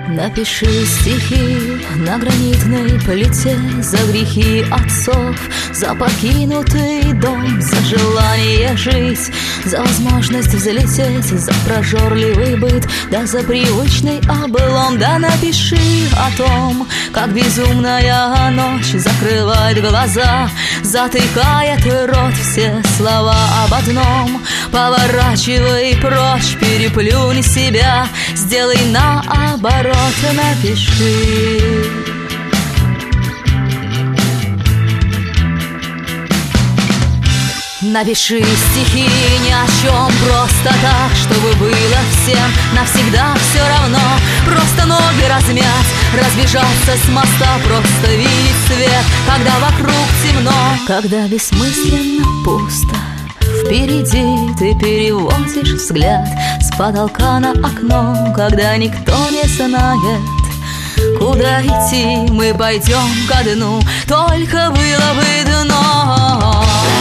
Напиши стихи на гранитной плите за грехи отцов, за покинутый дом, за желание жить, за возможность взлететь, за прожорливый быт, да за привычный облом. Да напиши о том, как безумная ночь закрывает глаза, затыкает рот, все слова об одном. Поворачивай прочь, переплюнь себя, сделай наоборот. Напиши. Напиши стихи ни о чем, просто так, чтобы было всем навсегда все равно. Просто ноги размять, разбежаться с моста, просто видеть свет, когда вокруг темно, когда бессмысленно пусто. Впереди ты переводишь взгляд с потолка на окно, когда никто не знает, куда идти. Мы пойдем ко дну, только было бы дно.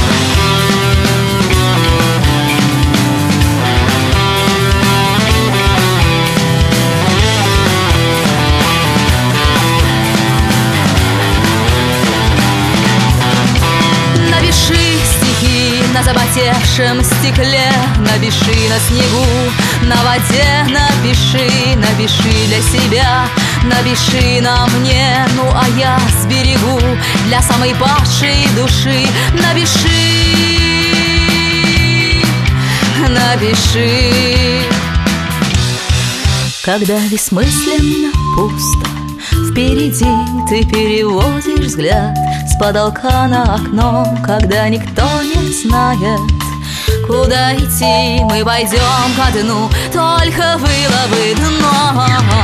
Напиши стихи на запотевшем стекле, напиши на снегу, на воде, напиши, напиши для себя, напиши на мне, ну а я сберегу для самой падшей души. Напиши, напиши. Когда бессмысленно пусто, впереди ты переводишь взгляд с потолка на окно, когда никто не знает, куда идти. Мы пойдем ко дну, только было бы дно.